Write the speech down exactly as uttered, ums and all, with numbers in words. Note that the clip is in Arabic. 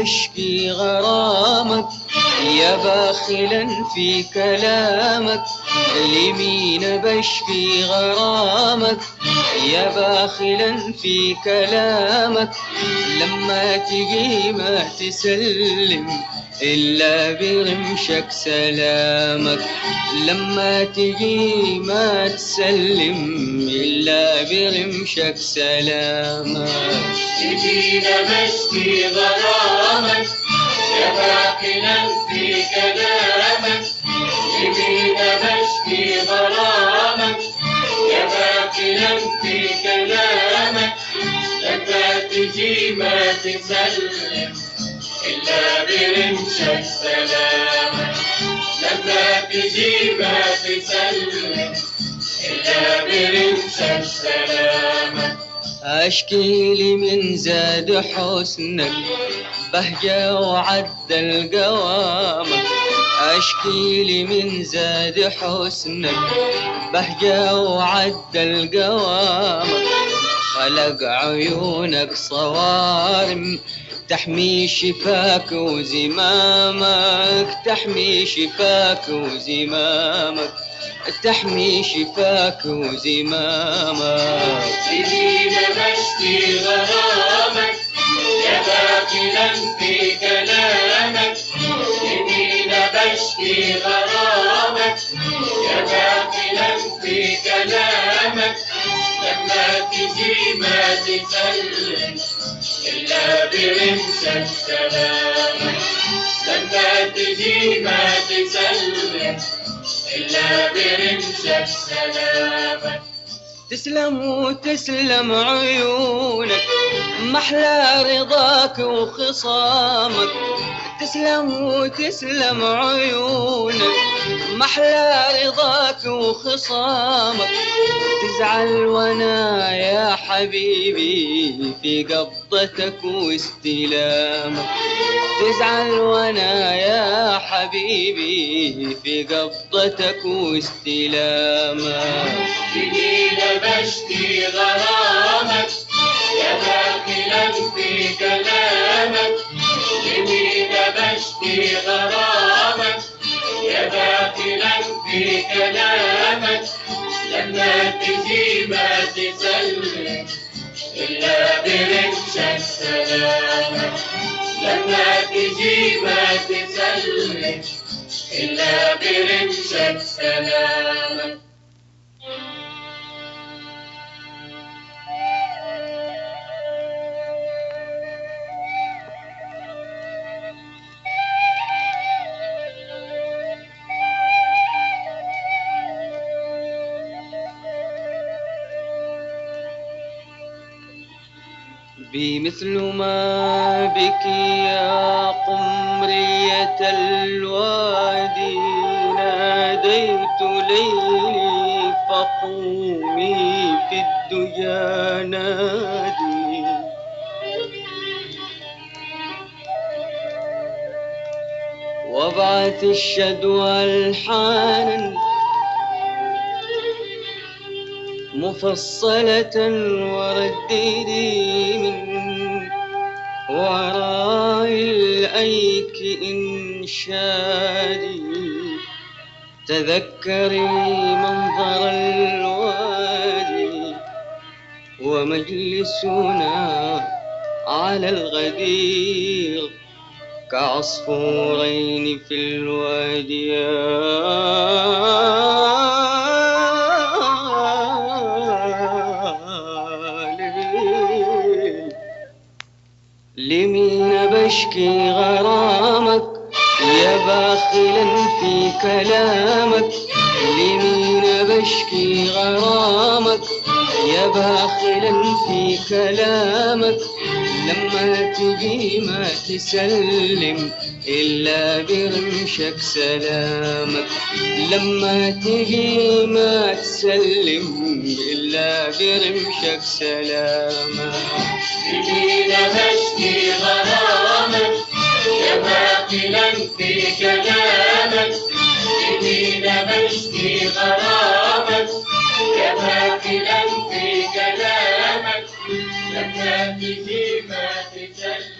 بشكي غرامك يا باخلا في كلامك. لمين بشكي غرامك يا باخلا في كلامك. لما تجي ما تسلم إلا برمشك سلامك. لما تجي ما تسلم إلا برمشك سلامك. لمين بشكي غرامك يا باخلا في كلامك. لمين بشكي غرامك يا باخلا في كلامك. لما تجي ما تسلم إلا برمشك سلامك. لما تجي ما تسلم إلا برمشك سلامك. أشكي لي من زاد حسنك بهجة وعدل قوامك. أشكي لي من زاد حسنك بهجة وعدل قوامك. خلق عيونك صوارم تحمي شفاك وزمامك. تحمي شفاك وزمامك. تحمي شفاك وزمامك. لمين بشكي غرامك يا باخلا في كلامك. لمين بشكي غرامك يا باخلا في كلامك. لما تجي ما تسلم إلا برمشك سلامك. لما تجي ما تسلم إلا برمشك سلامك. تسلم وتسلم عيونك محلى رضاك وخصامك. تسلم وتسلم عيونك محلى رضاك وخصامك. تزعل وانا يا حبيبي في قبضتك واستلامك. تزعل وانا يا حبيبي في قبضتك واستلامك. لمين بشكي غرامك يا باخلا في كلامك. لمين بشكي غرامك يا باخلا في كلامك. لما تجي ما تسلم إلا برمشك سلامك. لما تجي ما تسلم إلا برمشك سلامك. بمثل ما بك يا قمرية الوادي ناديت ليلي فقومي في الدجى نادي. وابعث الشدوى الحانا مفصلة ورددي من وراء الأيك إنشادي. تذكري منظر الوادي ومجلسنا على الغدير كعصفورين في الواديان. لمين بشكي غرامك يا باخلا في كلامك. لمين بشكي غرامك يا باخلا في كلامك. لما تجي ما تسلم إلا برمشك سلامك. لما تجي ما تسلم إلا برمشك سلامك. لمين بشكي غرامك يا باخلا في كلامك. لمين بشكي غرامك يا باخلا في كلامك. لما تجي ما تسلم